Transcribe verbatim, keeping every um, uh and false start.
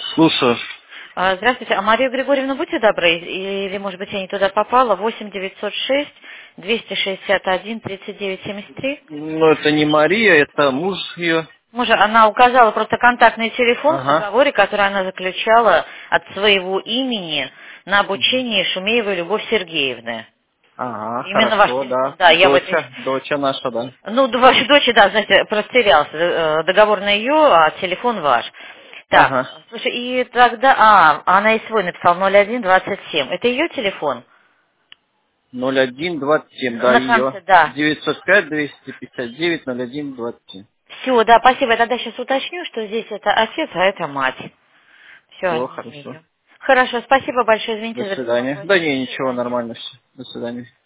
Слушаю. А, Здравствуйте. А Марию Григорьевну будьте добры, или, может быть, я не туда попала, восемь девятьсот шесть двести шестьдесят один тридцать девять семьдесят три. Ну, это не Мария, это муж ее. Мужа, она указала просто контактный телефон в Ага. договоре, который она заключала от своего имени на Мгм. обучение Шумеевой Любовь Сергеевны. Ага, Именно ваш хорошо, телефон, да. да, я в этой... Доча, доча наша, да. Ну, д- ваша дочь, да, знаете, простерялся. э, Договор на ее, а телефон ваш. Так, Ага. слушай, и тогда... А, она и свой написала ноль один двадцать семь. Это ее телефон? ноль один двадцать семь, да, На конце, ее. да. девятьсот пять двести пятьдесят девять ноль один двадцать семь. Все, да, спасибо. Я тогда сейчас уточню, что здесь это отец, а это мать. Все, Все, они хорошо. ее. Хорошо, спасибо большое, До извините за свидания. беспокойство. Да До не, ничего, свидания. нормально все. До свидания.